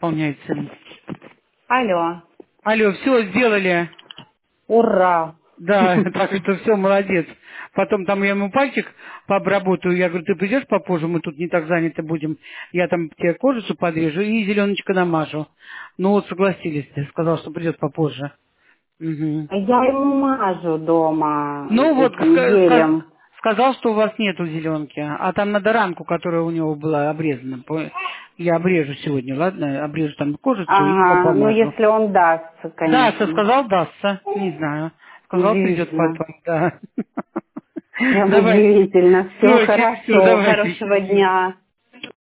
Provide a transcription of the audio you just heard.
Выполняется. Алло. Алло, все сделали. Ура. Да, так что все, молодец. Потом там я ему пальчик пообработаю. Я говорю, ты придешь попозже, мы тут не так заняты будем. Я там тебе кожицу подрежу и зеленочка намажу. Ну вот согласились, ты сказал, что придет попозже. Мгм. Я ему мажу дома Ну вот этим гелем. сказал, что у вас нету зеленки, а там надо ранку, которая у него была обрезана. Я обрежу сегодня, ладно? Обрежу там кожицу и ему Ага, ну помажу. если он дастся, Дастся, конечно. сказал, дастся. Не знаю. Сказал, придет Удивительно. потом, да. Прям Давай. удивительно. Все Все, хорошо. давайте, Хорошего счастливо. дня.